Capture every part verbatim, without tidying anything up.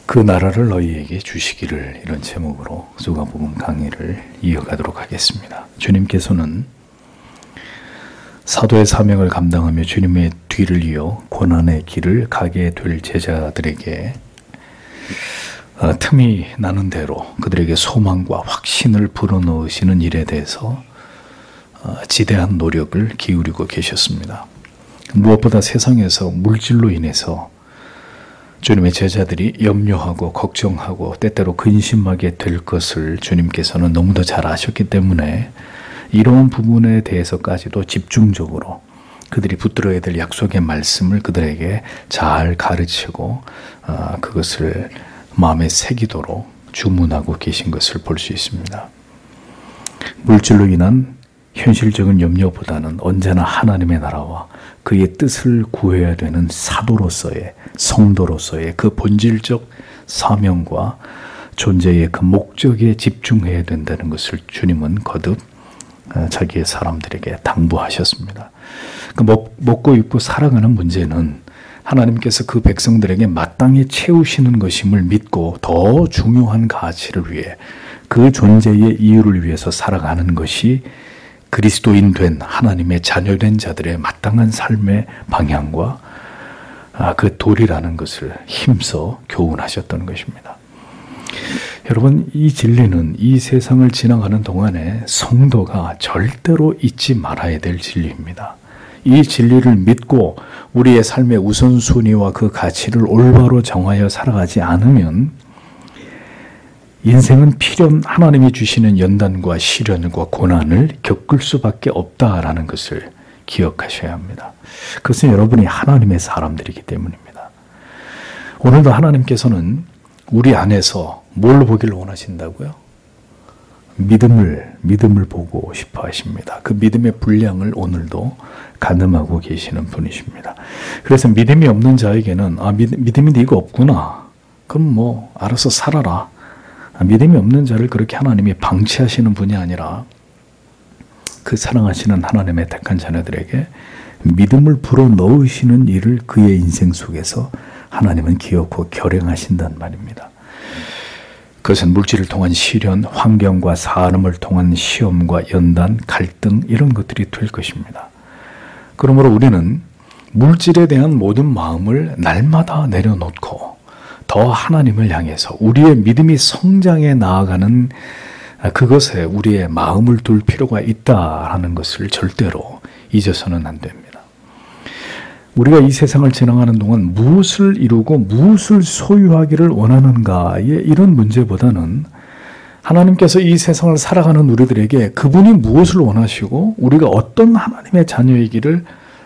그 나라를 너희에게 주시기를, 이런 제목으로 누가복음 강의를 이어가도록 하겠습니다. 주님께서는 사도의 사명을 감당하며 주님의 뒤를 이어 고난의 길을 가게 될 제자들에게 어, 틈이 나는 대로 그들에게 소망과 확신을 불어넣으시는 일에 대해서 어, 지대한 노력을 기울이고 계셨습니다. 무엇보다 세상에서 물질로 인해서 주님의 제자들이 염려하고 걱정하고 때때로 근심하게 될 것을 주님께서는 너무도 잘 아셨기 때문에 이러한 부분에 대해서까지도 집중적으로 그들이 붙들어야 될 약속의 말씀을 그들에게 잘 가르치고 어, 그것을 마음에 새기도록 주문하고 계신 것을 볼 수 있습니다. 물질로 인한 현실적인 염려보다는 언제나 하나님의 나라와 그의 뜻을 구해야 되는 사도로서의, 성도로서의 그 본질적 사명과 존재의 그 목적에 집중해야 된다는 것을 주님은 거듭 자기의 사람들에게 당부하셨습니다. 그 먹고 입고 살아가는 문제는 하나님께서 그 백성들에게 마땅히 채우시는 것임을 믿고 더 중요한 가치를 위해 그 존재의 이유를 위해서 살아가는 것이 그리스도인 된 하나님의 자녀된 자들의 마땅한 삶의 방향과 그 도리라는 것을 힘써 교훈하셨던 것입니다. 여러분, 이 진리는 이 세상을 지나가는 동안에 성도가 절대로 잊지 말아야 될 진리입니다. 이 진리를 믿고 우리의 삶의 우선순위와 그 가치를 올바로 정하여 살아가지 않으면 인생은 필연 하나님이 주시는 연단과 시련과 고난을 겪을 수밖에 없다라는 것을 기억하셔야 합니다. 그것은 여러분이 하나님의 사람들이기 때문입니다. 오늘도 하나님께서는 우리 안에서 뭘 보기를 원하신다고요? 믿음을, 믿음을 보고 싶어 하십니다. 그 믿음의 분량을 오늘도 가늠하고 계시는 분이십니다. 그래서 믿음이 없는 자에게는 아, 믿, 믿음이 네가 없구나. 그럼 뭐 알아서 살아라. 믿음이 없는 자를 그렇게 하나님이 방치하시는 분이 아니라 그 사랑하시는 하나님의 택한 자녀들에게 믿음을 불어넣으시는 일을 그의 인생 속에서 하나님은 기억하고 결행하신단 말입니다. 그것은 물질을 통한 시련, 환경과 사람을 통한 시험과 연단, 갈등 이런 것들이 될 것입니다. 그러므로 우리는 물질에 대한 모든 마음을 날마다 내려놓고 더 하나님을 향해서 우리의 믿음이 성장해 나아가는 그것에 우리의 마음을 둘 필요가 있다라는 것을 절대로 잊어서는 안 됩니다. 우리가 이 세상을 지나가는 동안 무엇을 이루고 무엇을 소유하기를 원하는가의 이런 문제보다는 하나님께서 이 세상을 살아가는 우리들에게 그분이 무엇을 원하시고 우리가 어떤 하나님의 자녀이기를,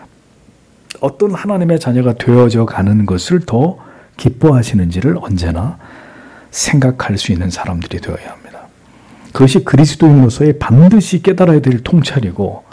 어떤 하나님의 자녀가 되어져 가는 것을 더 기뻐하시는지를 언제나 생각할 수 있는 사람들이 되어야 합니다. 그것이 그리스도인으로서의 반드시 깨달아야 될 통찰이고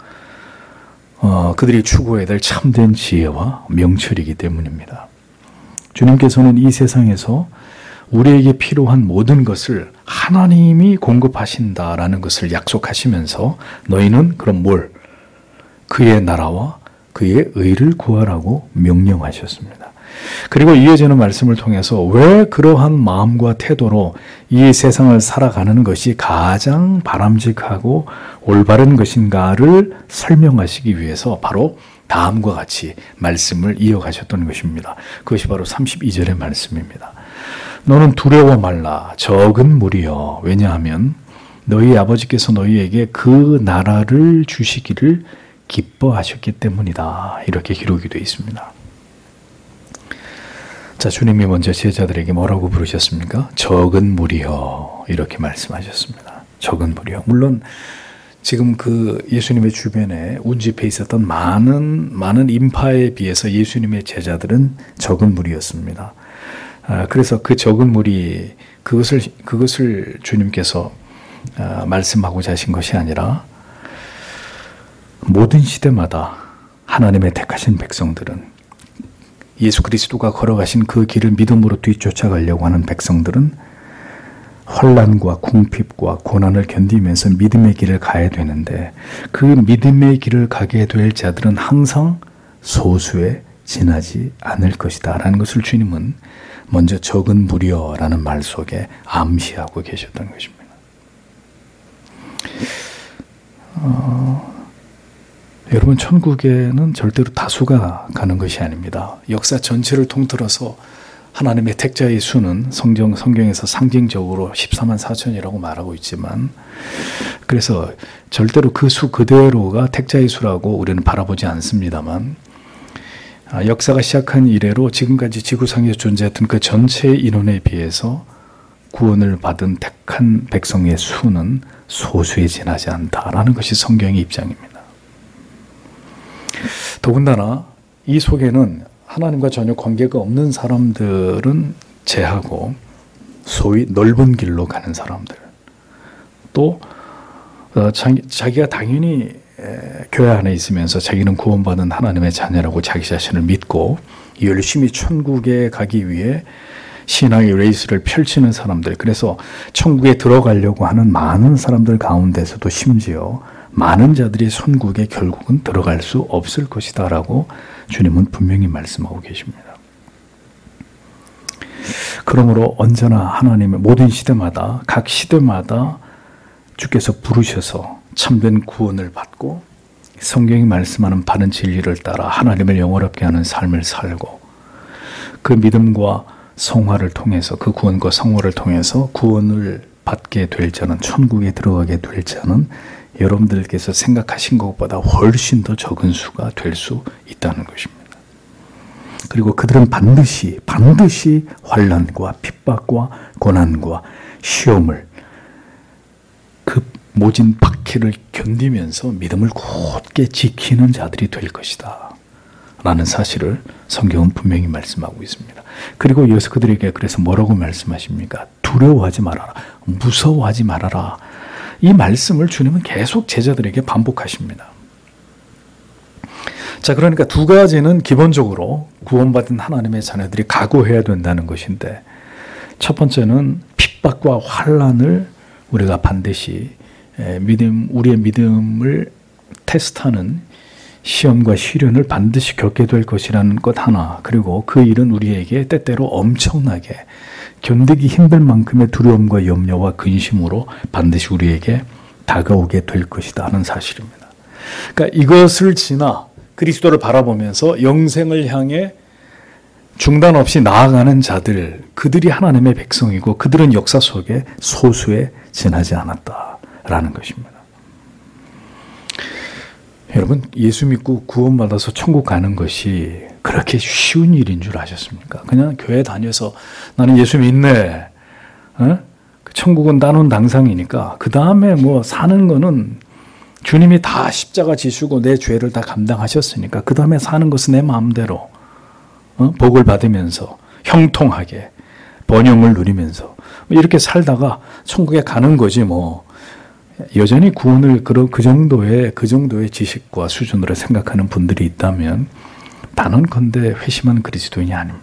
어, 그들이 추구해야 될 참된 지혜와 명철이기 때문입니다. 주님께서는 이 세상에서 우리에게 필요한 모든 것을 하나님이 공급하신다라는 것을 약속하시면서 너희는 그럼 뭘? 그의 나라와 그의 의를 구하라고 명령하셨습니다. 그리고 이어지는 말씀을 통해서 왜 그러한 마음과 태도로 이 세상을 살아가는 것이 가장 바람직하고 올바른 것인가를 설명하시기 위해서 바로 다음과 같이 말씀을 이어가셨던 것입니다. 그것이 바로 삼십이 절의 말씀입니다. 너는 두려워 말라 적은 무리여. 왜냐하면 너희 아버지께서 너희에게 그 나라를 주시기를 기뻐하셨기 때문이다. 이렇게 기록이 되어 있습니다. 자, 주님이 먼저 제자들에게 뭐라고 부르셨습니까? 적은 무리여. 이렇게 말씀하셨습니다. 적은 무리여. 물론 지금 그 예수님의 주변에 운집해 있었던 많은 많은 인파에 비해서 예수님의 제자들은 적은 무리였습니다. 아, 그래서 그 적은 무리 그것을 그것을 주님께서 아, 말씀하고자 하신 것이 아니라 모든 시대마다 하나님의 택하신 백성들은 예수 그리스도가 걸어가신 그 길을 믿음으로 뒤쫓아가려고 하는 백성들은 환난과 궁핍과 고난을 견디면서 믿음의 길을 가야 되는데 그 믿음의 길을 가게 될 자들은 항상 소수에 지나지 않을 것이다 라는 것을 주님은 먼저 적은 무려라는 말 속에 암시하고 계셨던 것입니다. 어, 여러분, 천국에는 절대로 다수가 가는 것이 아닙니다. 역사 전체를 통틀어서 하나님의 택자의 수는 성경, 성경에서 상징적으로 십사만 사천이라고 말하고 있지만, 그래서 절대로 그 수 그대로가 택자의 수라고 우리는 바라보지 않습니다만, 역사가 시작한 이래로 지금까지 지구상에 존재했던 그 전체 인원에 비해서 구원을 받은 택한 백성의 수는 소수에 지나지 않다라는 것이 성경의 입장입니다. 더군다나 이 속에는 하나님과 전혀 관계가 없는 사람들은 제하고 소위 넓은 길로 가는 사람들, 또 어, 자기, 자기가 당연히 에, 교회 안에 있으면서 자기는 구원받은 하나님의 자녀라고 자기 자신을 믿고 열심히 천국에 가기 위해 신앙의 레이스를 펼치는 사람들, 그래서 천국에 들어가려고 하는 많은 사람들 가운데서도 심지어 많은 자들이 천국에 결국은 들어갈 수 없을 것이다 라고 주님은 분명히 말씀하고 계십니다. 그러므로 언제나 하나님의 모든 시대마다, 각 시대마다 주께서 부르셔서 참된 구원을 받고 성경이 말씀하는 바른 진리를 따라 하나님을 영원롭게 하는 삶을 살고, 그 믿음과 성화를 통해서, 그 구원과 성화를 통해서 구원을 받게 될 자는, 천국에 들어가게 될 자는 여러분들께서 생각하신 것보다 훨씬 더 적은 수가 될 수 있다는 것입니다. 그리고 그들은 반드시 반드시 환난과 핍박과 고난과 시험을, 그 모진 박해를 견디면서 믿음을 굳게 지키는 자들이 될 것이다 라는 사실을 성경은 분명히 말씀하고 있습니다. 그리고 이어서 그들에게 그래서 뭐라고 말씀하십니까? 두려워하지 말아라, 무서워하지 말아라. 이 말씀을 주님은 계속 제자들에게 반복하십니다. 자, 그러니까 두 가지는 기본적으로 구원받은 하나님의 자녀들이 각오해야 된다는 것인데, 첫 번째는 핍박과 환난을 우리가 반드시 믿음, 우리의 믿음을 테스트하는 시험과 시련을 반드시 겪게 될 것이라는 것 하나, 그리고 그 일은 우리에게 때때로 엄청나게 견디기 힘들 만큼의 두려움과 염려와 근심으로 반드시 우리에게 다가오게 될 것이다 하는 사실입니다. 그러니까 이것을 지나 그리스도를 바라보면서 영생을 향해 중단 없이 나아가는 자들, 그들이 하나님의 백성이고 그들은 역사 속에 소수에 지나지 않았다라는 것입니다. 여러분, 예수 믿고 구원받아서 천국 가는 것이 그렇게 쉬운 일인 줄 아셨습니까? 그냥 교회 다녀서 나는 예수 믿네, 어? 천국은 따놓은 당상이니까 그 다음에 뭐 사는 거는 주님이 다 십자가 지시고 내 죄를 다 감당하셨으니까 그 다음에 사는 것은 내 마음대로, 어? 복을 받으면서 형통하게 번영을 누리면서 이렇게 살다가 천국에 가는 거지 뭐. 여전히 구원을 그 정도의 그 정도의 지식과 수준으로 생각하는 분들이 있다면 단언컨대 회심한 그리스도인이 아닙니다.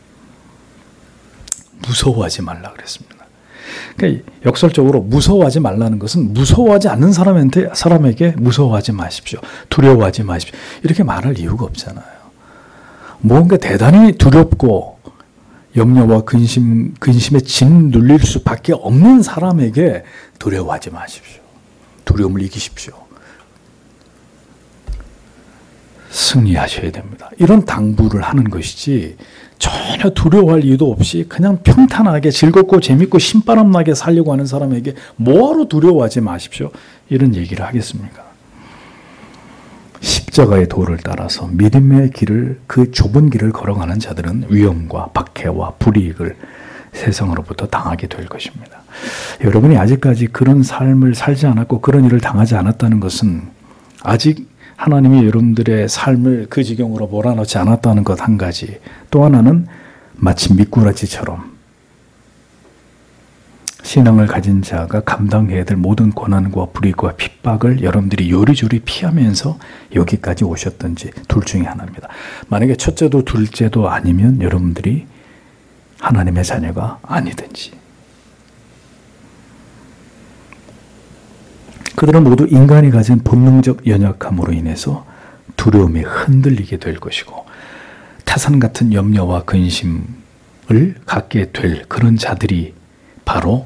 무서워하지 말라 그랬습니다. 그러니까 역설적으로 무서워하지 말라는 것은 무서워하지 않는 사람한테, 사람에게 무서워하지 마십시오, 두려워하지 마십시오, 이렇게 말할 이유가 없잖아요. 뭔가 대단히 두렵고 염려와 근심, 근심에 진 눌릴 수밖에 없는 사람에게 두려워하지 마십시오. 두려움을 이기십시오. 승리하셔야 됩니다. 이런 당부를 하는 것이지 전혀 두려워할 이유도 없이 그냥 평탄하게 즐겁고 재밌고 신바람 나게 살려고 하는 사람에게 뭐하러 두려워하지 마십시오, 이런 얘기를 하겠습니까? 십자가의 도를 따라서 믿음의 길을, 그 좁은 길을 걸어가는 자들은 위험과 박해와 불이익을 세상으로부터 당하게 될 것입니다. 여러분이 아직까지 그런 삶을 살지 않았고 그런 일을 당하지 않았다는 것은 아직 하나님이 여러분들의 삶을 그 지경으로 몰아넣지 않았다는 것 한 가지, 또 하나는 마치 미꾸라지처럼 신앙을 가진 자가 감당해야 될 모든 고난과 불이익과 핍박을 여러분들이 요리조리 피하면서 여기까지 오셨던지 둘 중에 하나입니다. 만약에 첫째도 둘째도 아니면 여러분들이 하나님의 자녀가 아니든지. 그들은 모두 인간이 가진 본능적 연약함으로 인해서 두려움에 흔들리게 될 것이고 태산 같은 염려와 근심을 갖게 될 그런 자들이 바로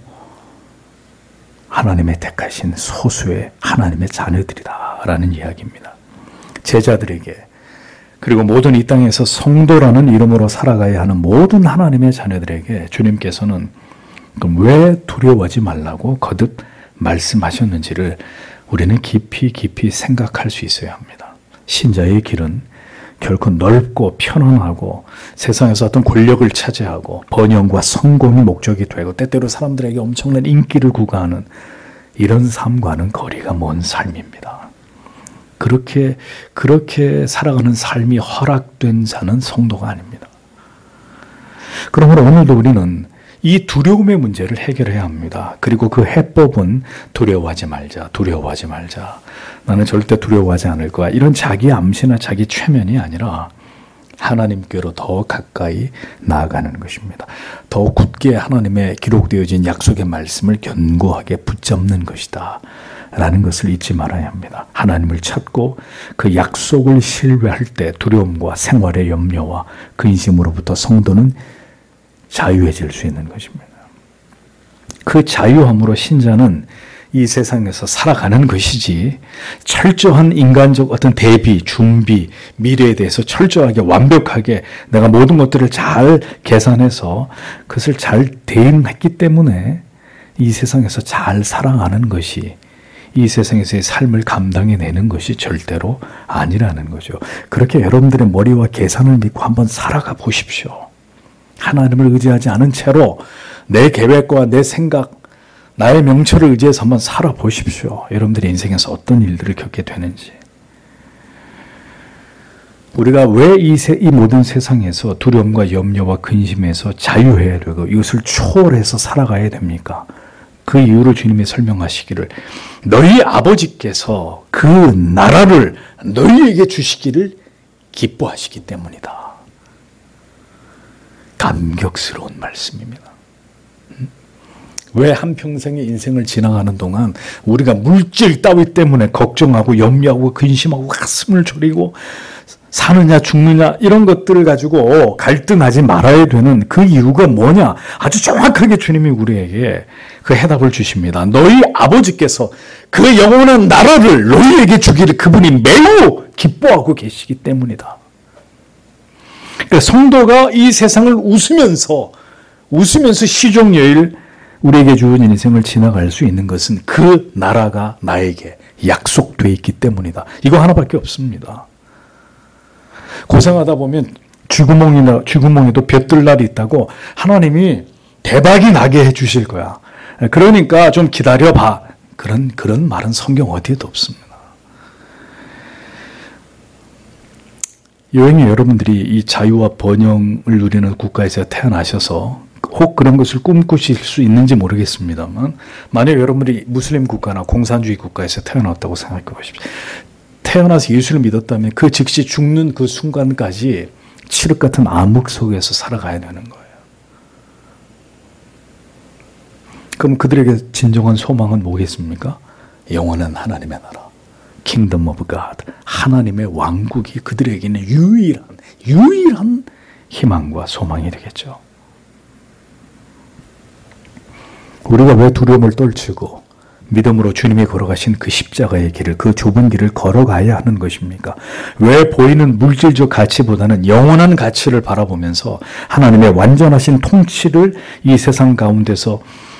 하나님의 택하신 소수의 하나님의 자녀들이다라는 이야기입니다. 제자들에게, 그리고 모든 이 땅에서 성도라는 이름으로 살아가야 하는 모든 하나님의 자녀들에게 주님께서는 그럼 왜 두려워하지 말라고 거듭 말씀하셨는지를 우리는 깊이 깊이 생각할 수 있어야 합니다. 신자의 길은 결코 넓고 편안하고 세상에서 어떤 권력을 차지하고 번영과 성공이 목적이 되고 때때로 사람들에게 엄청난 인기를 구가하는 이런 삶과는 거리가 먼 삶입니다. 그렇게 그렇게 살아가는 삶이 허락된 자는 성도가 아닙니다. 그러므로 오늘도 우리는 이 두려움의 문제를 해결해야 합니다. 그리고 그 해법은 두려워하지 말자, 두려워하지 말자. 나는 절대 두려워하지 않을 거야. 이런 자기 암시나 자기 최면이 아니라 하나님께로 더 가까이 나아가는 것입니다. 더 굳게 하나님의 기록되어진 약속의 말씀을 견고하게 붙잡는 것이다 라는 것을 잊지 말아야 합니다. 하나님을 찾고 그 약속을 신뢰할 때 두려움과 생활의 염려와 근심으로부터 성도는 자유해질 수 있는 것입니다. 그 자유함으로 신자는 이 세상에서 살아가는 것이지 철저한 인간적 어떤 대비, 준비, 미래에 대해서 철저하게 완벽하게 내가 모든 것들을 잘 계산해서 그것을 잘 대응했기 때문에 이 세상에서 잘 살아가는 것이 이 세상에서의 삶을 감당해내는 것이 절대로 아니라는 거죠. 그렇게 여러분들의 머리와 계산을 믿고 한번 살아가 보십시오. 하나님을 의지하지 않은 채로 내 계획과 내 생각, 나의 명철을 의지해서 한번 살아보십시오. 여러분들의 인생에서 어떤 일들을 겪게 되는지. 우리가 왜 이 이 모든 세상에서 두려움과 염려와 근심에서 자유해야 되고 이것을 초월해서 살아가야 됩니까? 그 이유를 주님이 설명하시기를 너희 아버지께서 그 나라를 너희에게 주시기를 기뻐하시기 때문이다. 감격스러운 말씀입니다. 왜 한평생의 인생을 지나가는 동안 우리가 물질 따위 때문에 걱정하고 염려하고 근심하고 가슴을 졸이고 사느냐 죽느냐 이런 것들을 가지고 갈등하지 말아야 되는 그 이유가 뭐냐? 아주 정확하게 주님이 우리에게 그 해답을 주십니다. 너희 아버지께서 그 영원한 나라를 너희에게 주기를 그분이 매우 기뻐하고 계시기 때문이다. 그러니까 성도가 이 세상을 웃으면서 웃으면서 시종여일 우리에게 주어진 인생을 지나갈 수 있는 것은 그 나라가 나에게 약속되어 있기 때문이다. 이거 하나밖에 없습니다. 고생하다 보면 쥐구멍이나 쥐구멍에도 볕들 날이 있다고 하나님이 대박이 나게 해주실 거야. 그러니까 좀 기다려봐. 그런 그런 말은 성경 어디에도 없습니다. 여행이 여러분들이 이 자유와 번영을 누리는 국가에서 태어나셔서 혹 그런 것을 꿈꾸실 수 있는지 모르겠습니다만 만약 여러분들이 무슬림 국가나 공산주의 국가에서 태어났다고 생각해 보십시오. 태어나서 예수를 믿었다면 그 즉시 죽는 그 순간까지 칠흑 같은 암흑 속에서 살아가야 되는 거예요. 그럼 그들에게 진정한 소망은 뭐겠습니까? 영원한 하나님의 나라. Kingdom of God. 하나님의 왕국이 그들에게는 유일한, 유일한 희망과 소망이 되겠죠. 우리가 왜 두려움을 떨치고 믿음으로 주님이 걸어가신 그 십자가의 길을, 그 좁은 길을 걸어가야 하는 것입니까? 왜 보이는 물질적 가치보다는 영원한 가치를 바라보면서 하나님의 완전하신 통치를 이 세상 가운데서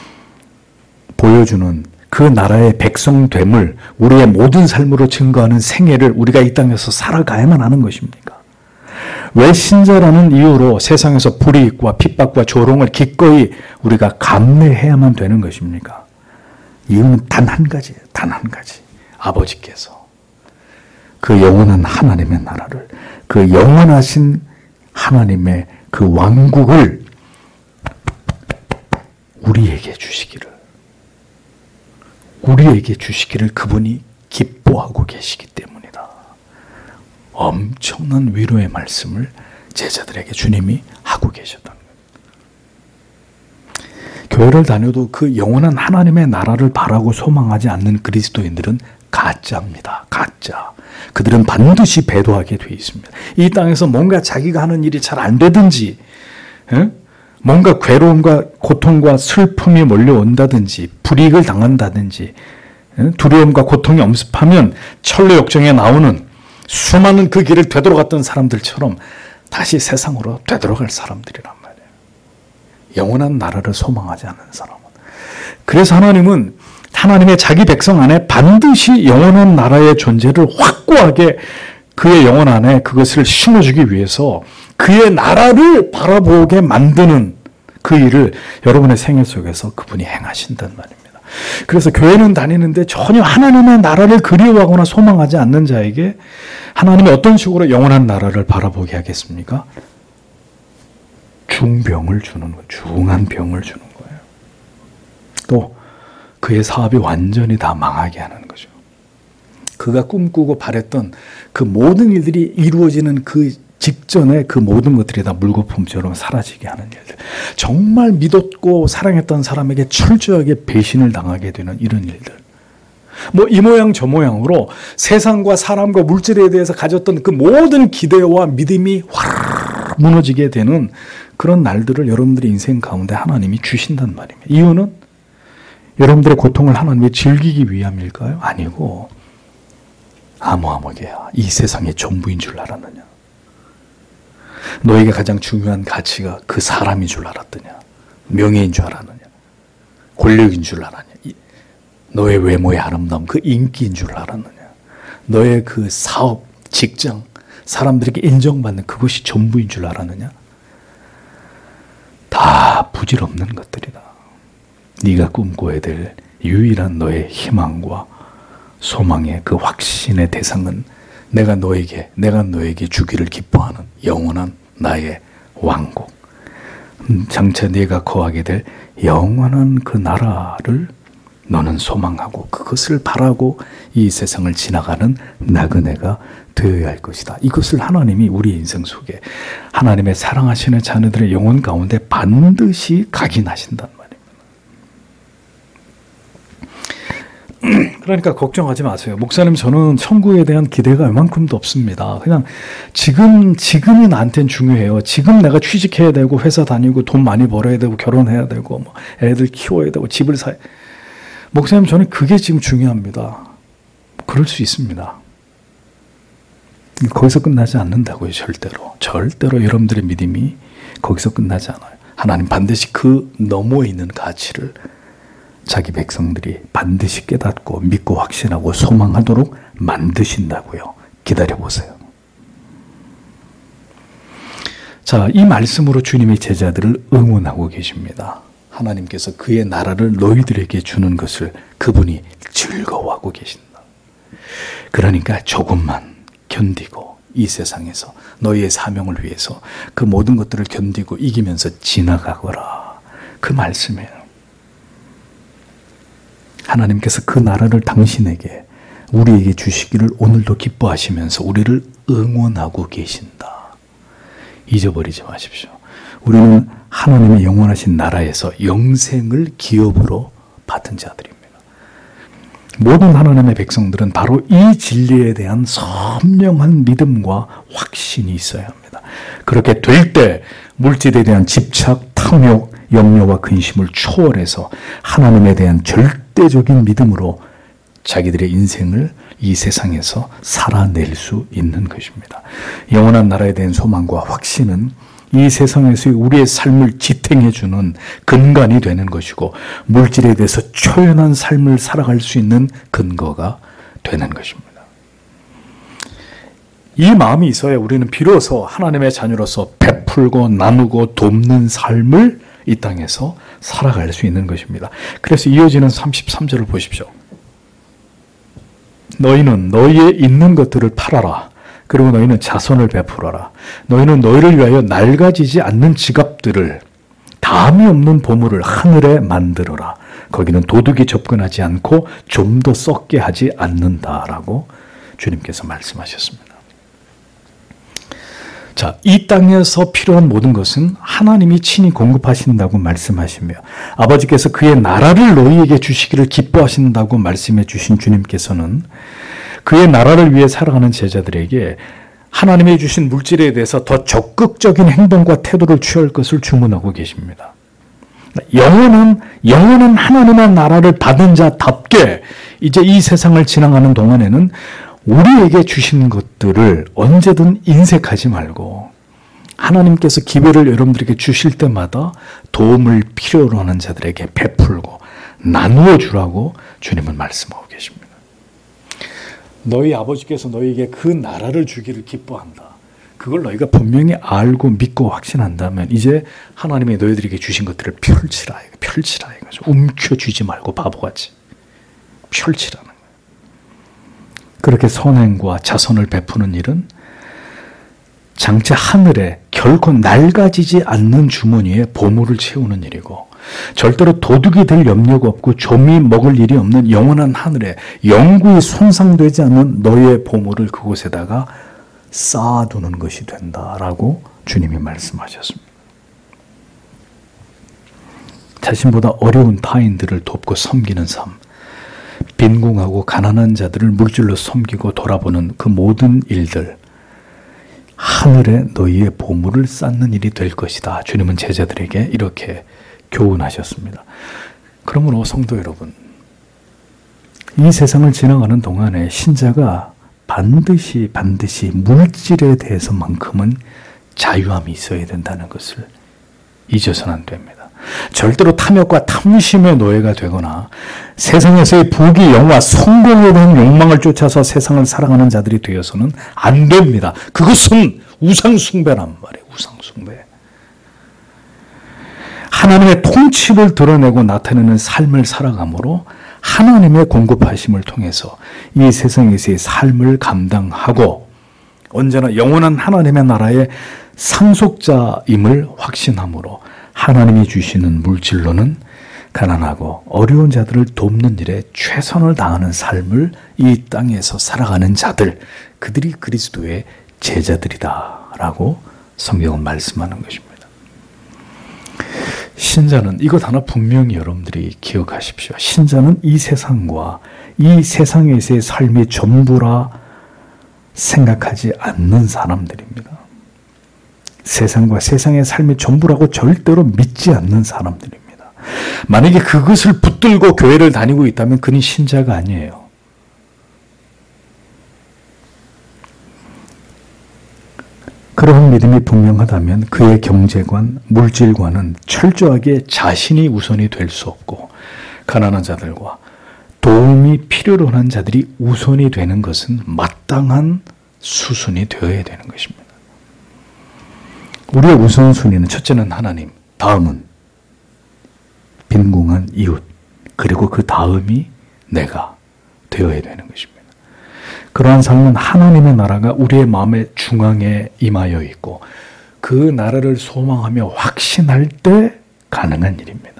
보여주는 그 나라의 백성됨을 우리의 모든 삶으로 증거하는 생애를 우리가 이 땅에서 살아가야만 하는 것입니까? 왜 신자라는 이유로 세상에서 불이익과 핍박과 조롱을 기꺼이 우리가 감내해야만 되는 것입니까? 이유는 단 한 가지예요. 단 한 가지. 아버지께서 그 영원한 하나님의 나라를, 그 영원하신 하나님의 그 왕국을 우리에게 주시기를, 우리에게 주시기를 그분이 기뻐하고 계시기 때문이다. 엄청난 위로의 말씀을 제자들에게 주님이 하고 계셨던 거예요. 교회를 다녀도 그 영원한 하나님의 나라를 바라고 소망하지 않는 그리스도인들은 가짜입니다. 가짜. 그들은 반드시 배도하게 되어 있습니다. 이 땅에서 뭔가 자기가 하는 일이 잘 안 되든지, 에? 뭔가 괴로움과 고통과 슬픔이 몰려온다든지 불이익을 당한다든지 두려움과 고통이 엄습하면 철로 역정에 나오는 수많은 그 길을 되돌아갔던 사람들처럼 다시 세상으로 되돌아갈 사람들이란 말이에요. 영원한 나라를 소망하지 않는 사람은. 그래서 하나님은 하나님의 자기 백성 안에 반드시 영원한 나라의 존재를 확고하게 그의 영혼 안에 그것을 심어주기 위해서 그의 나라를 바라보게 만드는 그 일을 여러분의 생애 속에서 그분이 행하신단 말입니다. 그래서 교회는 다니는데 전혀 하나님의 나라를 그리워하거나 소망하지 않는 자에게 하나님이 어떤 식으로 영원한 나라를 바라보게 하겠습니까? 중병을 주는 거예요. 중한 병을 주는 거예요. 또 그의 사업이 완전히 다 망하게 하는 거죠. 그가 꿈꾸고 바랬던 그 모든 일들이 이루어지는 그 직전에 그 모든 것들이 다 물거품처럼 사라지게 하는 일들. 정말 믿었고 사랑했던 사람에게 철저하게 배신을 당하게 되는 이런 일들. 뭐 이 모양 저 모양으로 세상과 사람과 물질에 대해서 가졌던 그 모든 기대와 믿음이 화르르 무너지게 되는 그런 날들을 여러분들의 인생 가운데 하나님이 주신단 말입니다. 이유는 여러분들의 고통을 하나님이 즐기기 위함일까요? 아니고 아무아무개야 이 세상의 전부인 줄 알았느냐? 너에게 가장 중요한 가치가 그 사람인 줄 알았더냐? 명예인 줄 알았느냐? 권력인 줄 알았느냐? 너의 외모의 아름다움, 그 인기인 줄 알았느냐? 너의 그 사업, 직장, 사람들에게 인정받는 그것이 전부인 줄 알았느냐? 다 부질없는 것들이다. 네가 꿈꿔야 될 유일한 너의 희망과 소망의 그 확신의 대상은 내가 너에게, 내가 너에게 주기를 기뻐하는 영원한 나의 왕국. 장차 네가 거하게 될 영원한 그 나라를 너는 소망하고 그것을 바라고 이 세상을 지나가는 나그네가 되어야 할 것이다. 이것을 하나님이 우리 인생 속에 하나님의 사랑하시는 자녀들의 영혼 가운데 반드시 각인하신단 말입니다. 그러니까 걱정하지 마세요. 목사님, 저는 천국에 대한 기대가 이만큼도 없습니다. 그냥 지금, 지금이 나한테는 중요해요. 지금 내가 취직해야 되고 회사 다니고 돈 많이 벌어야 되고 결혼해야 되고 뭐 애들 키워야 되고 집을 사야. 목사님, 저는 그게 지금 중요합니다. 그럴 수 있습니다. 거기서 끝나지 않는다고요. 절대로. 절대로 여러분들의 믿음이 거기서 끝나지 않아요. 하나님 반드시 그 너머에 있는 가치를 자기 백성들이 반드시 깨닫고 믿고 확신하고 소망하도록 만드신다고요. 기다려보세요. 자, 이 말씀으로 주님의 제자들을 응원하고 계십니다. 하나님께서 그의 나라를 너희들에게 주는 것을 그분이 즐거워하고 계신다. 그러니까 조금만 견디고 이 세상에서 너희의 사명을 위해서 그 모든 것들을 견디고 이기면서 지나가거라. 그 말씀이에요. 하나님께서 그 나라를 당신에게, 우리에게 주시기를 오늘도 기뻐하시면서 우리를 응원하고 계신다. 잊어버리지 마십시오. 우리는 하나님의 영원하신 나라에서 영생을 기업으로 받은 자들입니다. 모든 하나님의 백성들은 바로 이 진리에 대한 선명한 믿음과 확신이 있어야 합니다. 그렇게 될 때 물질에 대한 집착, 탐욕, 염려와 근심을 초월해서 하나님에 대한 절대적인 믿음으로 자기들의 인생을 이 세상에서 살아낼 수 있는 것입니다. 영원한 나라에 대한 소망과 확신은 이 세상에서 우리의 삶을 지탱해주는 근간이 되는 것이고 물질에 대해서 초연한 삶을 살아갈 수 있는 근거가 되는 것입니다. 이 마음이 있어야 우리는 비로소 하나님의 자녀로서 베풀고 나누고 돕는 삶을 이 땅에서 살아갈 수 있는 것입니다. 그래서 이어지는 삼십삼 절을 보십시오. 너희는 너희의 있는 것들을 팔아라. 그리고 너희는 자선을 베풀어라. 너희는 너희를 위하여 낡아지지 않는 지갑들을, 담이 없는 보물을 하늘에 만들어라. 거기는 도둑이 접근하지 않고 좀 더 썩게 하지 않는다라고 주님께서 말씀하셨습니다. 자, 이 땅에서 필요한 모든 것은 하나님이 친히 공급하신다고 말씀하시며 아버지께서 그의 나라를 너희에게 주시기를 기뻐하신다고 말씀해 주신 주님께서는 그의 나라를 위해 살아가는 제자들에게 하나님이 주신 물질에 대해서 더 적극적인 행동과 태도를 취할 것을 주문하고 계십니다. 영원한, 영원한 하나님의 나라를 받은 자답게 이제 이 세상을 지나가는 동안에는 우리에게 주신 것들을 언제든 인색하지 말고 하나님께서 기회를 여러분들에게 주실 때마다 도움을 필요로 하는 자들에게 베풀고 나누어 주라고 주님은 말씀하고 계십니다. 너희 아버지께서 너희에게 그 나라를 주기를 기뻐한다. 그걸 너희가 분명히 알고 믿고 확신한다면 이제 하나님이 너희들에게 주신 것들을 펼치라. 펼치라 이거죠. 움켜쥐지 말고 바보같이 펼치라는 거예요. 그렇게 선행과 자선을 베푸는 일은 장차 하늘에 결코 낡아지지 않는 주머니에 보물을 채우는 일이고 절대로 도둑이 될 염려가 없고 좀이 먹을 일이 없는 영원한 하늘에 영구히 손상되지 않는 너의 보물을 그곳에다가 쌓아두는 것이 된다라고 주님이 말씀하셨습니다. 자신보다 어려운 타인들을 돕고 섬기는 삶, 빈궁하고 가난한 자들을 물질로 섬기고 돌아보는 그 모든 일들, 하늘에 너희의 보물을 쌓는 일이 될 것이다. 주님은 제자들에게 이렇게 교훈하셨습니다. 그러므로 성도 여러분, 이 세상을 지나가는 동안에 신자가 반드시 반드시 물질에 대해서만큼은 자유함이 있어야 된다는 것을 잊어서는 안 됩니다. 절대로 탐욕과 탐심의 노예가 되거나 세상에서의 부귀 영화 성공에 대한 욕망을 쫓아서 세상을 살아가는 자들이 되어서는 안 됩니다. 그것은 우상숭배란 말이에요. 우상숭배. 하나님의 통치를 드러내고 나타내는 삶을 살아감으로 하나님의 공급하심을 통해서 이 세상에서의 삶을 감당하고 언제나 영원한 하나님의 나라의 상속자임을 확신함으로 하나님이 주시는 물질로는 가난하고 어려운 자들을 돕는 일에 최선을 다하는 삶을 이 땅에서 살아가는 자들, 그들이 그리스도의 제자들이다라고 성경은 말씀하는 것입니다. 신자는 이것 하나 분명히 여러분들이 기억하십시오. 신자는 이 세상과 이 세상에서의 삶이 전부라 생각하지 않는 사람들입니다. 세상과 세상의 삶이 전부라고 절대로 믿지 않는 사람들입니다. 만약에 그것을 붙들고 교회를 다니고 있다면 그는 신자가 아니에요. 그러한 믿음이 분명하다면 그의 경제관, 물질관은 철저하게 자신이 우선이 될 수 없고 가난한 자들과 도움이 필요로 하는 자들이 우선이 되는 것은 마땅한 수순이 되어야 되는 것입니다. 우리의 우선순위는 첫째는 하나님, 다음은 빈궁한 이웃, 그리고 그 다음이 내가 되어야 되는 것입니다. 그러한 삶은 하나님의 나라가 우리의 마음의 중앙에 임하여 있고 그 나라를 소망하며 확신할 때 가능한 일입니다.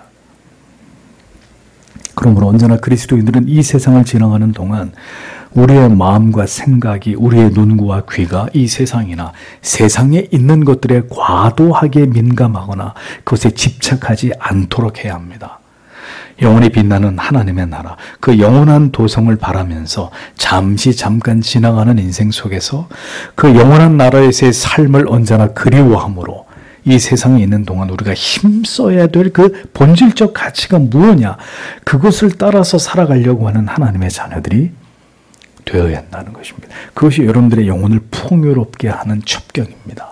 그러므로 언제나 그리스도인들은 이 세상을 지나가는 동안 우리의 마음과 생각이, 우리의 눈과 귀가 이 세상이나 세상에 있는 것들에 과도하게 민감하거나 그것에 집착하지 않도록 해야 합니다. 영원히 빛나는 하나님의 나라, 그 영원한 도성을 바라면서 잠시 잠깐 지나가는 인생 속에서 그 영원한 나라에서의 삶을 언제나 그리워함으로 이 세상에 있는 동안 우리가 힘써야 될 그 본질적 가치가 무엇냐, 그것을 따라서 살아가려고 하는 하나님의 자녀들이 되어야 한다는 것입니다. 그것이 여러분들의 영혼을 풍요롭게 하는 첩경입니다.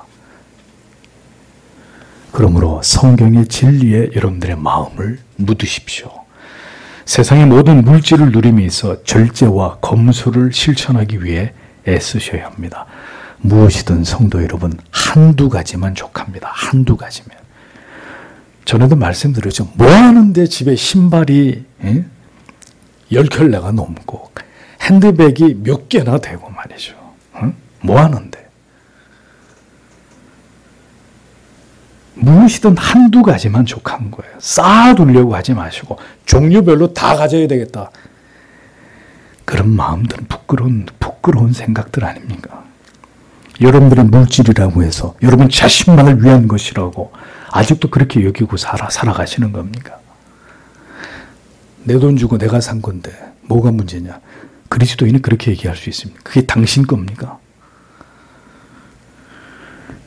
그러므로 성경의 진리에 여러분들의 마음을 묻으십시오. 세상의 모든 물질을 누림에 있어 절제와 검소를 실천하기 위해 애쓰셔야 합니다. 무엇이든 성도 여러분 한두 가지만 족합니다. 한두 가지면. 전에도 말씀드렸죠. 뭐 하는데 집에 신발이 예? 열 켤레가 넘고 핸드백이 몇 개나 되고 말이죠. 응? 뭐 하는데? 무엇이든 한두 가지만 족한 거예요. 쌓아두려고 하지 마시고 종류별로 다 가져야 되겠다. 그런 마음들은 부끄러운, 부끄러운 생각들 아닙니까? 여러분들의 물질이라고 해서 여러분 자신만을 위한 것이라고 아직도 그렇게 여기고 살아, 살아가시는 겁니까? 내 돈 주고 내가 산 건데 뭐가 문제냐? 그리스도인은 그렇게 얘기할 수 있습니다. 그게 당신 겁니까?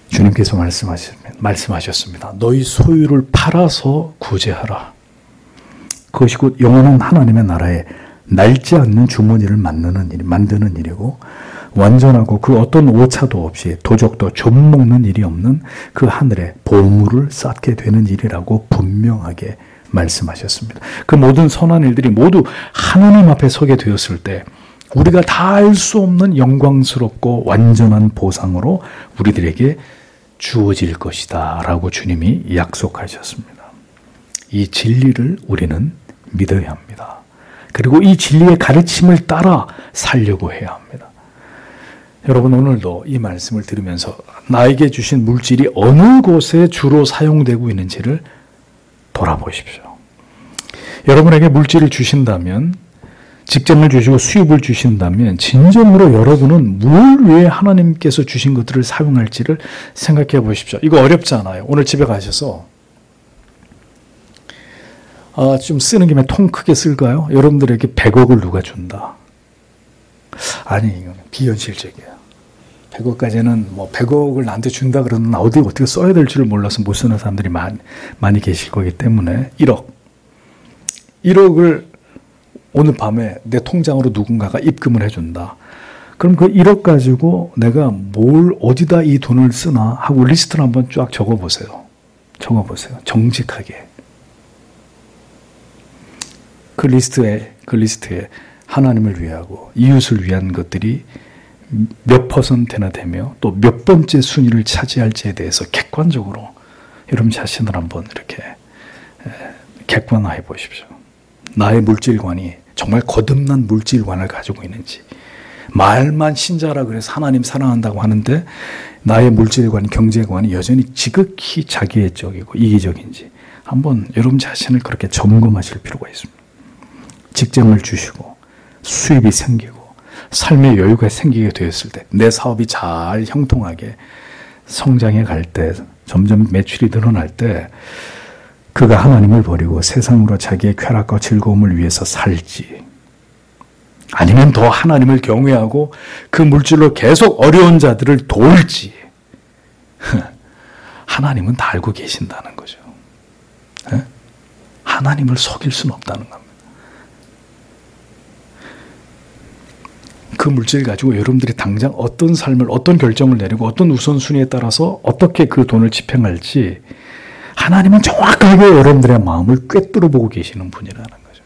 주님께서 말씀하셨습니다. 말씀하셨습니다. 너희 소유를 팔아서 구제하라. 그것이 곧 영원한 하나님의 나라에 낡지 않는 주머니를 만드는 일, 만드는 일이고 완전하고 그 어떤 오차도 없이 도적도 좀먹는 일이 없는 그 하늘에 보물을 쌓게 되는 일이라고 분명하게 말씀하셨습니다. 그 모든 선한 일들이 모두 하나님 앞에 서게 되었을 때 우리가 다 알 수 없는 영광스럽고 완전한 보상으로 우리들에게 주어질 것이다 라고 주님이 약속하셨습니다. 이 진리를 우리는 믿어야 합니다. 그리고 이 진리의 가르침을 따라 살려고 해야 합니다. 여러분, 오늘도 이 말씀을 들으면서 나에게 주신 물질이 어느 곳에 주로 사용되고 있는지를 돌아보십시오. 여러분에게 물질을 주신다면, 직장을 주시고 수입을 주신다면 진정으로 여러분은 뭘 위해 하나님께서 주신 것들을 사용할지를 생각해 보십시오. 이거 어렵지 않아요. 오늘 집에 가셔서 아, 좀 쓰는 김에 통 크게 쓸까요? 여러분들에게 백억을 누가 준다. 아니, 이건 비현실적이에요. 백억까지는 뭐 백억을 나한테 준다 그러면 어디 어떻게 써야 될지를 몰라서 못 쓰는 사람들이 많이, 많이 계실 거기 때문에 일억. 일억을 오늘 밤에 내 통장으로 누군가가 입금을 해준다. 그럼 그 일억 가지고 내가 뭘 어디다 이 돈을 쓰나 하고 리스트를 한번 쫙 적어보세요. 적어보세요. 정직하게. 그 리스트에, 그 리스트에 하나님을 위하고 이웃을 위한 것들이 몇 퍼센트나 되며 또 몇 번째 순위를 차지할지에 대해서 객관적으로 여러분 자신을 한번 이렇게 객관화해 보십시오. 나의 물질관이 정말 거듭난 물질관을 가지고 있는지, 말만 신자라 그래서 하나님 사랑한다고 하는데 나의 물질관, 경제관이 여전히 지극히 자기애적이고 이기적인지 한번 여러분 자신을 그렇게 점검하실 필요가 있습니다. 직장을 주시고 수입이 생기고 삶의 여유가 생기게 되었을 때, 내 사업이 잘 형통하게 성장해 갈 때, 점점 매출이 늘어날 때 그가 하나님을 버리고 세상으로 자기의 쾌락과 즐거움을 위해서 살지, 아니면 더 하나님을 경외하고 그 물질로 계속 어려운 자들을 도울지, 하나님은 다 알고 계신다는 거죠. 하나님을 속일 수는 없다는 겁니다. 그 물질 가지고 여러분들이 당장 어떤 삶을, 어떤 결정을 내리고 어떤 우선순위에 따라서 어떻게 그 돈을 집행할지 하나님은 정확하게 여러분들의 마음을 꿰뚫어 보고 계시는 분이라는 거죠.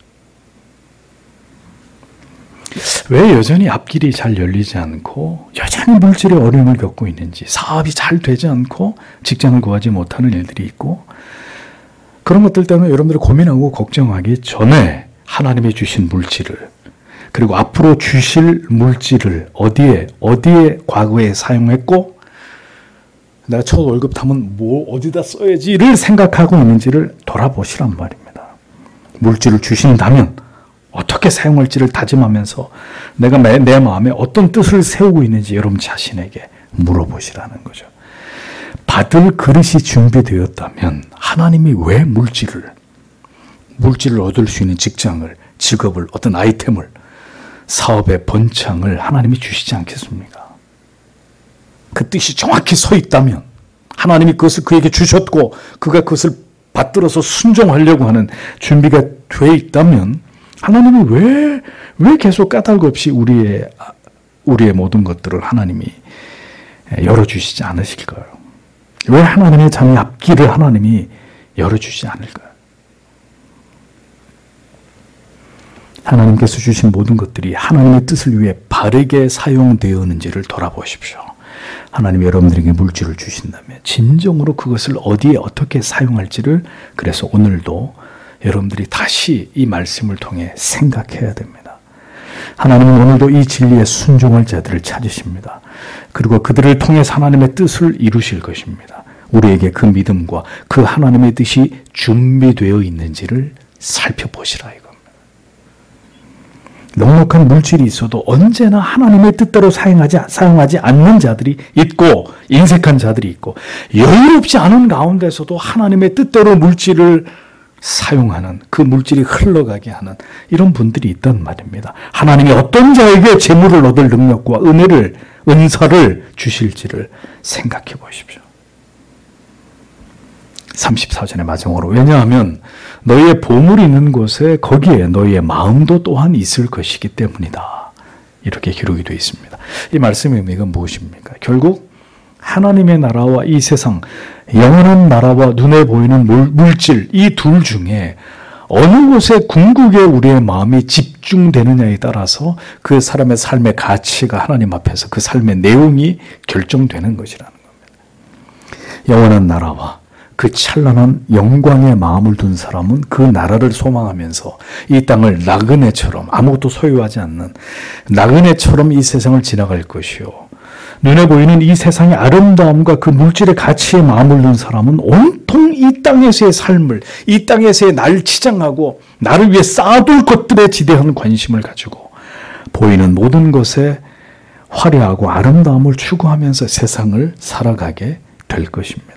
왜 여전히 앞길이 잘 열리지 않고 여전히 물질의 어려움을 겪고 있는지, 사업이 잘 되지 않고 직장을 구하지 못하는 일들이 있고, 그런 것들 때문에 여러분들이 고민하고 걱정하기 전에 하나님이 주신 물질을, 그리고 앞으로 주실 물질을 어디에 어디에 과거에 사용했고 내가 첫 월급 타면 뭐 어디다 써야지를 생각하고 있는지를 돌아보시란 말입니다. 물질을 주신다면 어떻게 사용할지를 다짐하면서 내가 내, 내 마음에 어떤 뜻을 세우고 있는지 여러분 자신에게 물어보시라는 거죠. 받을 그릇이 준비되었다면 하나님이 왜 물질을 물질을 얻을 수 있는 직장을, 직업을, 어떤 아이템을, 사업의 번창을 하나님이 주시지 않겠습니까? 그 뜻이 정확히 서 있다면, 하나님이 그것을 그에게 주셨고 그가 그것을 받들어서 순종하려고 하는 준비가 돼 있다면 하나님이 왜, 왜 계속 까닭 없이 우리의, 우리의 모든 것들을 하나님이 열어주시지 않으실까요? 왜 하나님의 잠이 앞길을 하나님이 열어주시지 않을까요? 하나님께서 주신 모든 것들이 하나님의 뜻을 위해 바르게 사용되었는지를 돌아보십시오. 하나님이 여러분들에게 물질을 주신다면 진정으로 그것을 어디에 어떻게 사용할지를, 그래서 오늘도 여러분들이 다시 이 말씀을 통해 생각해야 됩니다. 하나님은 오늘도 이 진리에 순종할 자들을 찾으십니다. 그리고 그들을 통해 하나님의 뜻을 이루실 것입니다. 우리에게 그 믿음과 그 하나님의 뜻이 준비되어 있는지를 살펴보시라 이겁니다. 넉넉한 물질이 있어도 언제나 하나님의 뜻대로 사용하지, 사용하지 않는 자들이 있고, 인색한 자들이 있고, 여유롭지 않은 가운데서도 하나님의 뜻대로 물질을 사용하는, 그 물질이 흘러가게 하는 이런 분들이 있단 말입니다. 하나님이 어떤 자에게 재물을 얻을 능력과 은혜를, 은사를 주실지를 생각해 보십시오. 삼십사 절의 마지막으로 왜냐하면 너희의 보물이 있는 곳에 거기에 너희의 마음도 또한 있을 것이기 때문이다. 이렇게 기록이 되어 있습니다. 이 말씀의 의미가 무엇입니까? 결국 하나님의 나라와 이 세상, 영원한 나라와 눈에 보이는 물, 물질 이 둘 중에 어느 곳에 궁극에 우리의 마음이 집중되느냐에 따라서 그 사람의 삶의 가치가 하나님 앞에서 그 삶의 내용이 결정되는 것이라는 겁니다. 영원한 나라와 그 찬란한 영광의 마음을 둔 사람은 그 나라를 소망하면서 이 땅을 나그네처럼 아무것도 소유하지 않는 나그네처럼 이 세상을 지나갈 것이요. 눈에 보이는 이 세상의 아름다움과 그 물질의 가치에 마음을 둔 사람은 온통 이 땅에서의 삶을, 이 땅에서의 날 치장하고 나를 위해 쌓아둘 것들에 지대한 관심을 가지고 보이는 모든 것에 화려하고 아름다움을 추구하면서 세상을 살아가게 될 것입니다.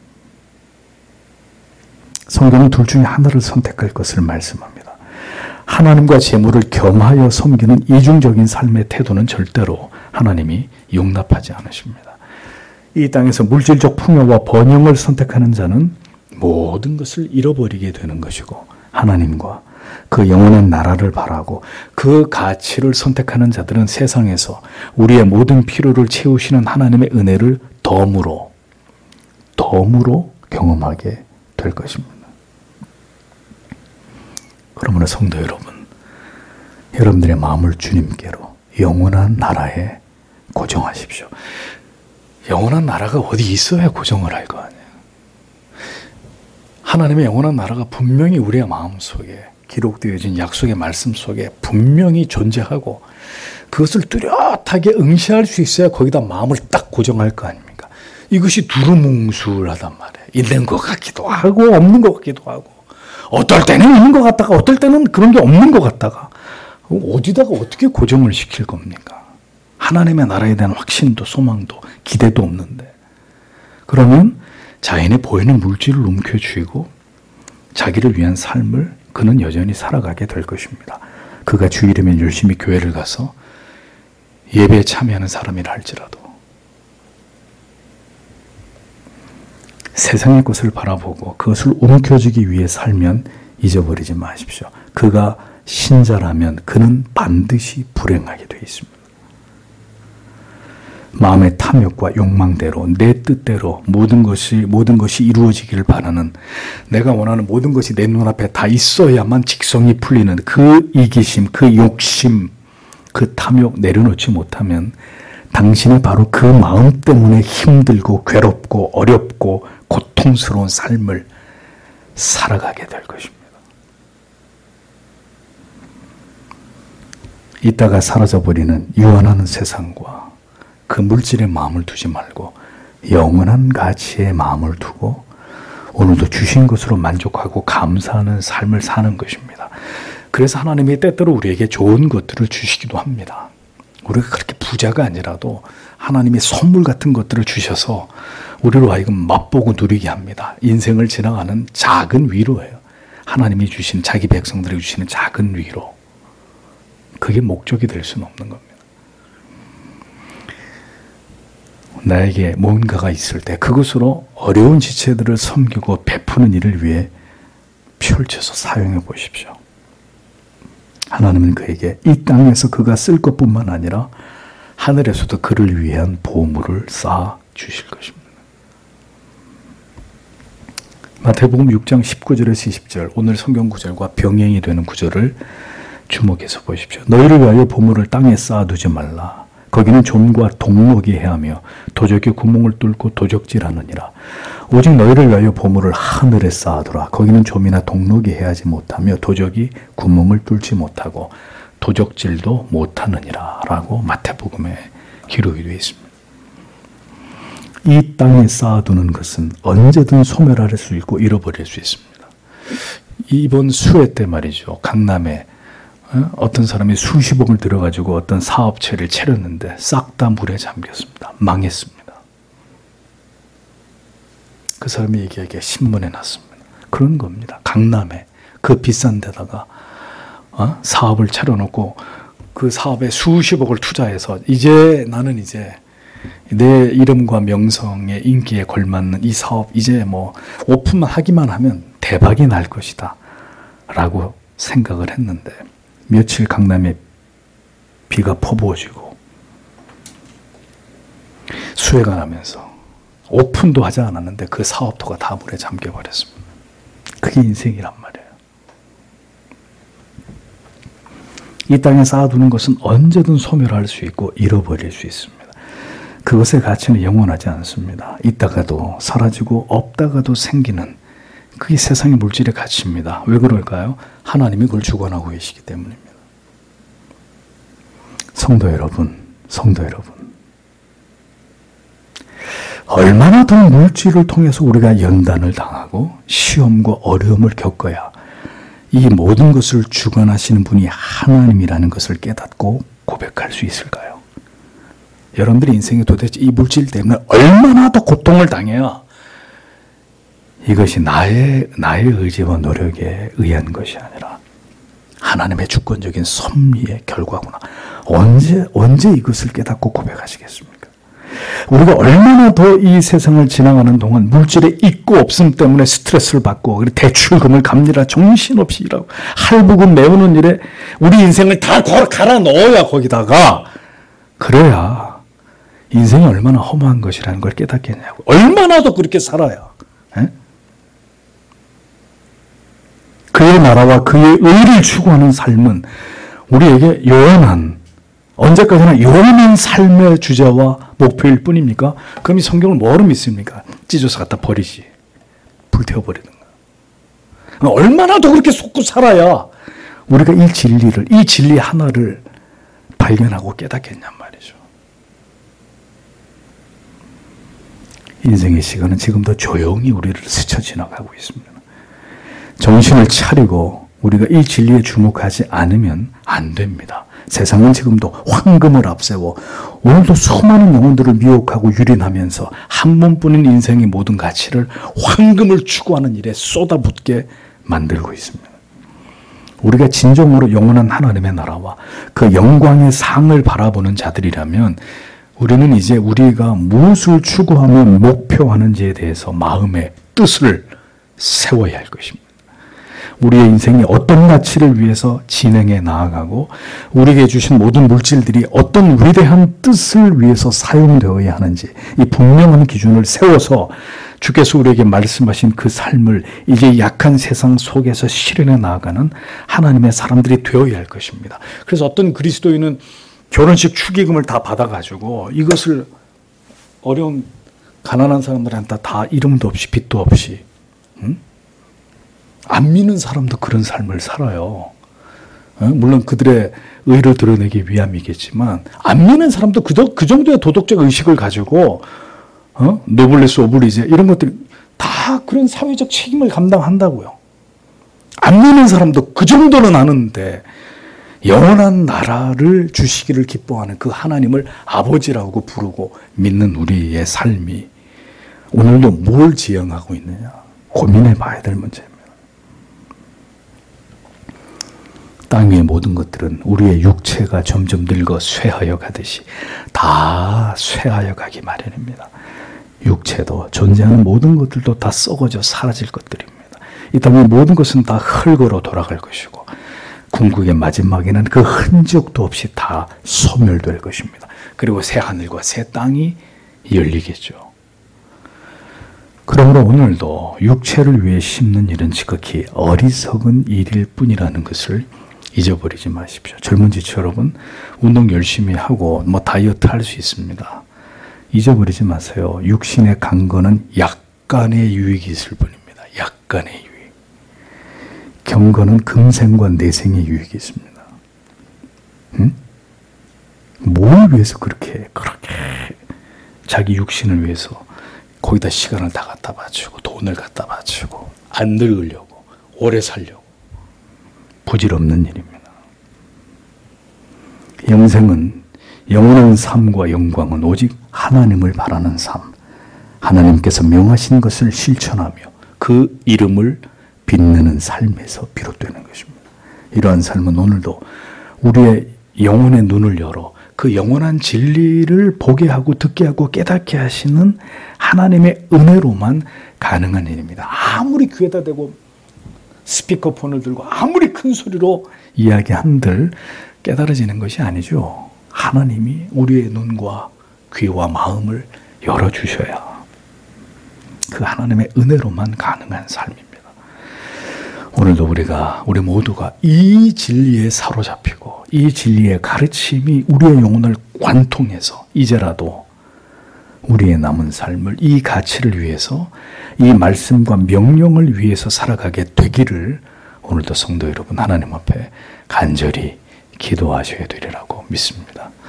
성경은 둘 중에 하나를 선택할 것을 말씀합니다. 하나님과 재물을 겸하여 섬기는 이중적인 삶의 태도는 절대로 하나님이 용납하지 않으십니다. 이 땅에서 물질적 풍요와 번영을 선택하는 자는 모든 것을 잃어버리게 되는 것이고 하나님과 그 영원한 나라를 바라고 그 가치를 선택하는 자들은 세상에서 우리의 모든 필요를 채우시는 하나님의 은혜를 덤으로 덤으로 경험하게 될 것입니다. 그러므로 성도 여러분, 여러분들의 마음을 주님께로 영원한 나라에 고정하십시오. 영원한 나라가 어디 있어야 고정을 할 거 아니에요. 하나님의 영원한 나라가 분명히 우리의 마음속에 기록되어진 약속의 말씀 속에 분명히 존재하고 그것을 뚜렷하게 응시할 수 있어야 거기다 마음을 딱 고정할 거 아닙니까? 이것이 두루뭉술하단 말이에요. 있는 것 같기도 하고 없는 것 같기도 하고 어떨 때는 있는 것 같다가 어떨 때는 그런 게 없는 것 같다가 어디다가 어떻게 고정을 시킬 겁니까? 하나님의 나라에 대한 확신도 소망도 기대도 없는데 그러면 자연에 보이는 물질을 움켜쥐고 자기를 위한 삶을 그는 여전히 살아가게 될 것입니다. 그가 주일이면 열심히 교회를 가서 예배에 참여하는 사람이라 할지라도 세상의 것을 바라보고 그것을 움켜쥐기 위해 살면 잊어버리지 마십시오. 그가 신자라면 그는 반드시 불행하게 되어 있습니다. 마음의 탐욕과 욕망대로 내 뜻대로 모든 것이 모든 것이 이루어지기를 바라는 내가 원하는 모든 것이 내 눈앞에 다 있어야만 직성이 풀리는 그 이기심, 그 욕심, 그 탐욕 내려놓지 못하면 당신이 바로 그 마음 때문에 힘들고 괴롭고 어렵고 고통스러운 삶을 살아가게 될 것입니다. 이따가 사라져버리는 유한하는 세상과 그 물질의 마음을 두지 말고 영원한 가치의 마음을 두고 오늘도 주신 것으로 만족하고 감사하는 삶을 사는 것입니다. 그래서 하나님이 때때로 우리에게 좋은 것들을 주시기도 합니다. 우리가 그렇게 부자가 아니라도 하나님이 선물 같은 것들을 주셔서 우리로 하여금 맛보고 누리게 합니다. 인생을 지나가는 작은 위로예요. 하나님이 주신 자기 백성들에게 주시는 작은 위로. 그게 목적이 될 수는 없는 겁니다. 나에게 뭔가가 있을 때 그것으로 어려운 지체들을 섬기고 베푸는 일을 위해 펼쳐서 사용해 보십시오. 하나님은 그에게 이 땅에서 그가 쓸 것뿐만 아니라 하늘에서도 그를 위한 보물을 쌓아 주실 것입니다. 마태복음 육 장 십구 절에서 이십 절 오늘 성경 구절과 병행이 되는 구절을 주목해서 보십시오. 너희를 위하여 보물을 땅에 쌓아두지 말라. 거기는 좀과 동록이 해하며 도적이 구멍을 뚫고 도적질하느니라. 오직 너희를 위하여 보물을 하늘에 쌓아두라. 거기는 좀이나 동록이 해하지 못하며 도적이 구멍을 뚫지 못하고 도적질도 못하느니라. 라고 마태복음에 기록이 되어 있습니다. 이 땅에 쌓아두는 것은 언제든 소멸할 수 있고 잃어버릴 수 있습니다. 이번 수해 때 말이죠. 강남에 어떤 사람이 수십억을 들여가지고 어떤 사업체를 차렸는데 싹 다 물에 잠겼습니다. 망했습니다. 그 사람이 얘기하기에 신문에 났습니다. 그런 겁니다. 강남에 그 비싼 데다가 어? 사업을 차려놓고 그 사업에 수십억을 투자해서 이제 나는 이제 내 이름과 명성에 인기에 걸맞는 이 사업 이제 뭐 오픈만 하기만 하면 대박이 날 것이다 라고 생각을 했는데 며칠 강남에 비가 퍼부어지고 수해가 나면서 오픈도 하지 않았는데 그 사업도가 다 물에 잠겨버렸습니다. 그게 인생이란 말이에요. 이 땅에 쌓아두는 것은 언제든 소멸할 수 있고 잃어버릴 수 있습니다. 그것의 가치는 영원하지 않습니다. 있다가도 사라지고 없다가도 생기는 그게 세상의 물질의 가치입니다. 왜 그럴까요? 하나님이 그걸 주관하고 계시기 때문입니다. 성도 여러분, 성도 여러분, 얼마나 더 물질을 통해서 우리가 연단을 당하고 시험과 어려움을 겪어야 이 모든 것을 주관하시는 분이 하나님이라는 것을 깨닫고 고백할 수 있을까요? 여러분들의 인생에 도대체 이 물질 때문에 얼마나 더 고통을 당해야 이것이 나의, 나의 의지와 노력에 의한 것이 아니라 하나님의 주권적인 섭리의 결과구나. 언제, 언제 이것을 깨닫고 고백하시겠습니까? 우리가 얼마나 더 이 세상을 지나가는 동안 물질의 있고 없음 때문에 스트레스를 받고 대출금을 갚느라 정신없이 일하고 할부금 메우는 일에 우리 인생을 다 갈아 넣어야 거기다가 그래야 인생이 얼마나 허무한 것이라는 걸 깨닫겠냐고. 얼마나 더 그렇게 살아야 에? 그의 나라와 그의 의를 추구하는 삶은 우리에게 요원한 언제까지나 요원한 삶의 주제와 목표일 뿐입니까? 그럼 이 성경을 뭐로 믿습니까? 찢어서 갖다 버리지. 불태워버리든가. 얼마나 더 그렇게 속고 살아야 우리가 이 진리를, 이 진리 하나를 발견하고 깨닫겠냔 말이죠. 인생의 시간은 지금도 조용히 우리를 스쳐 지나가고 있습니다. 정신을 차리고 우리가 이 진리에 주목하지 않으면 안 됩니다. 세상은 지금도 황금을 앞세워 오늘도 수많은 영혼들을 미혹하고 유린하면서 한 번뿐인 인생의 모든 가치를 황금을 추구하는 일에 쏟아붓게 만들고 있습니다. 우리가 진정으로 영원한 하나님의 나라와 그 영광의 상을 바라보는 자들이라면 우리는 이제 우리가 무엇을 추구하며 목표하는지에 대해서 마음의 뜻을 세워야 할 것입니다. 우리의 인생이 어떤 가치를 위해서 진행해 나아가고 우리에게 주신 모든 물질들이 어떤 위대한 뜻을 위해서 사용되어야 하는지 이 분명한 기준을 세워서 주께서 우리에게 말씀하신 그 삶을 이제 약한 세상 속에서 실현해 나아가는 하나님의 사람들이 되어야 할 것입니다. 그래서 어떤 그리스도인은 결혼식 축의금을 다 받아가지고 이것을 어려운 가난한 사람들한테 다 이름도 없이 빚도 없이 응? 안 믿는 사람도 그런 삶을 살아요. 물론 그들의 의를 드러내기 위함이겠지만 안 믿는 사람도 그 정도의 도덕적 의식을 가지고 어? 노블레스 오블리제 이런 것들 다 그런 사회적 책임을 감당한다고요. 안 믿는 사람도 그 정도는 아는데 영원한 나라를 주시기를 기뻐하는 그 하나님을 아버지라고 부르고 믿는 우리의 삶이 오늘도 뭘 지향하고 있느냐 고민해 봐야 될 문제입니다. 땅 위의 모든 것들은 우리의 육체가 점점 늙어 쇠하여 가듯이 다 쇠하여 가기 마련입니다. 육체도 존재하는 모든 것들도 다 썩어져 사라질 것들입니다. 이 땅의 모든 것은 다 흙으로 돌아갈 것이고 궁극의 마지막에는 그 흔적도 없이 다 소멸될 것입니다. 그리고 새 하늘과 새 땅이 열리겠죠. 그러므로 오늘도 육체를 위해 심는 일은 지극히 어리석은 일일 뿐이라는 것을 잊어버리지 마십시오. 젊은 지체 여러분, 운동 열심히 하고 뭐 다이어트 할 수 있습니다. 잊어버리지 마세요. 육신의 강건은 약간의 유익이 있을 뿐입니다. 약간의 유익. 경건은 금생과 내생의 유익이 있습니다. 응? 뭘 위해서 그렇게 그렇게 자기 육신을 위해서 거기다 시간을 다 갖다 바치고 돈을 갖다 바치고 안 늙으려고 오래 살려고 부질없는 일입니다. 영생은 영원한 삶과 영광은 오직 하나님을 바라는 삶, 하나님께서 명하신 것을 실천하며 그 이름을 빛내는 삶에서 비롯되는 것입니다. 이러한 삶은 오늘도 우리의 영혼의 눈을 열어 그 영원한 진리를 보게 하고 듣게 하고 깨닫게 하시는 하나님의 은혜로만 가능한 일입니다. 아무리 귀에다 대고 스피커폰을 들고 아무리 큰 소리로 이야기한들 깨달아지는 것이 아니죠. 하나님이 우리의 눈과 귀와 마음을 열어주셔야 그 하나님의 은혜로만 가능한 삶입니다. 오늘도 우리가, 우리 모두가 이 진리에 사로잡히고 이 진리의 가르침이 우리의 영혼을 관통해서 이제라도 우리의 남은 삶을 이 가치를 위해서, 이 말씀과 명령을 위해서 살아가게 되기를 오늘도 성도 여러분 하나님 앞에 간절히 기도하셔야 되리라고 믿습니다.